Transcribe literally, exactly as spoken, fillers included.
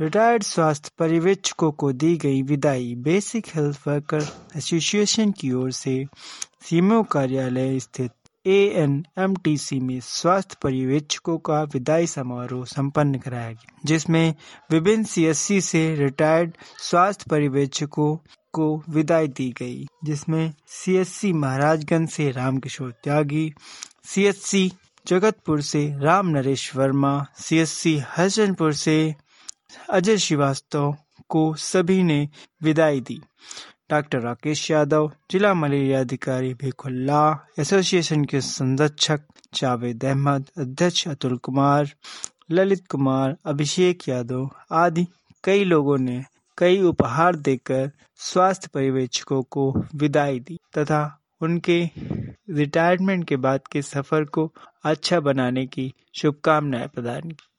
Retired स्वास्थ्य पर्यवेक्षकों को दी गई विदाई। बेसिक हेल्थ वर्कर एसोसिएशन की ओर से सीएमओ कार्यालय स्थित A N M T C में स्वास्थ्य पर्यवेक्षकों का विदाई समारोह संपन्न कराया गया, जिसमें विभिन्न सी एस सी से रिटायर्ड स्वास्थ्य पर्यवेक्षकों को विदाई दी गई, जिसमें सी एस सी महाराजगंज से Ramkishore Tyagi, C S C Jagatpur से Ram Naresh Verma, C S C Hasanpur से अजय श्रीवास्तव को सभी ने विदाई दी। डॉक्टर राकेश यादव, जिला मलेरिया अधिकारी भिखुल्लाह, एसोसिएशन के संरक्षक जावेद अहमद, अध्यक्ष अतुल कुमार, ललित कुमार, अभिषेक यादव आदि कई लोगों ने कई उपहार देकर स्वास्थ्य पर्यवेक्षकों को विदाई दी तथा उनके रिटायरमेंट के बाद के सफर को अच्छा बनाने की शुभकामनाएं प्रदान की।